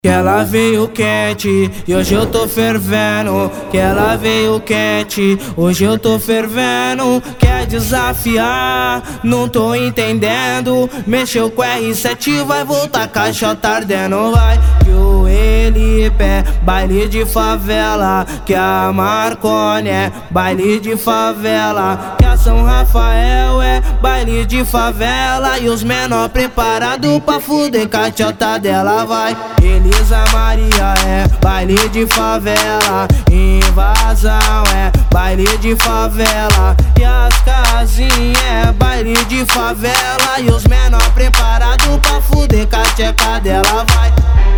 Que ela veio quente e hoje eu tô fervendo. Que ela veio quente, hoje eu tô fervendo. Quer desafiar, não tô entendendo. Mexeu com R7, vai voltar caixota ardendo. Vai que o Elipe é baile de favela, que a Marconi é baile de favela, que a São Rafael é baile de favela. E os menor preparado pra fuder caixota dela. Vai Elisa Maria é baile de favela, Invasão é baile de favela, e as casinhas é baile de favela. E os menor preparado pra fuder com a tcheca dela. Vai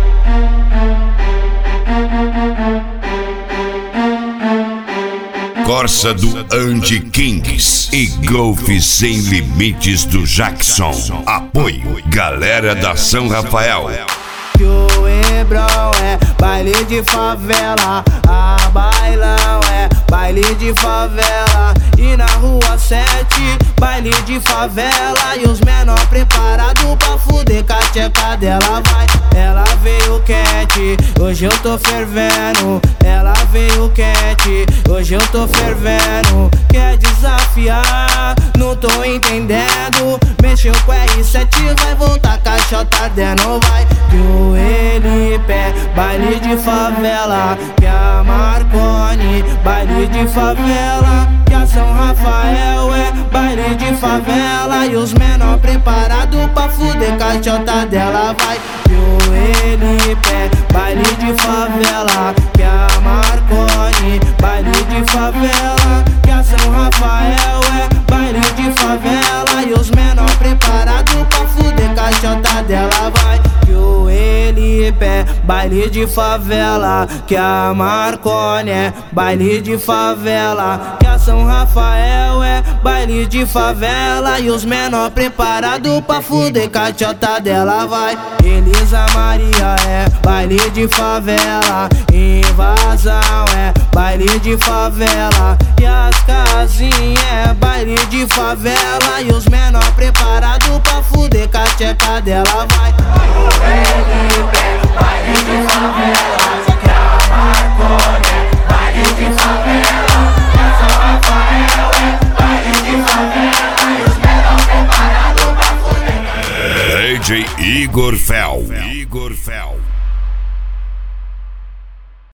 Corsa do Andy Kings e Golf Sem Limites do Jackson. Apoio Galera da São Rafael. Que o Hebrão é baile de favela, a Bailão é baile de favela, e na rua 7 baile de favela. E os menor preparado pra fuder com a tcheca dela. Vai, ela veio quente, hoje eu tô fervendo. Ela veio quente, hoje eu tô fervendo. Quer desafiar, não tô entendendo. Mexeu com R7, vai voltar caixota ardendo. Vai que o Elipe é baile de favela, que a Marconi baile de favela, que a São Rafael é baile de favela. E os menor preparado pra fuder caixota dela. Vai que o Elipe é baile de favela, que a Marconi baile de favela, que a São Rafael é baile de favela. E os menor preparado pra fuder caixota dela. Vai que o Elipe é baile de favela, que a Marconi é baile de favela, que a São Rafael é baile de favela. E os menor preparado pra fuder caixota dela. Vai Elisa Maria é baile de favela, Invasão é baile de favela, e as casinhas é baile de favela. E os menor preparado pra fuder com a tcheca dela. Vai Elipe é baile de favela, que a Marconi é baile de favela, que a São Rafael é baile de favela. E os menor preparado pra fuder. DJ Igor Fel.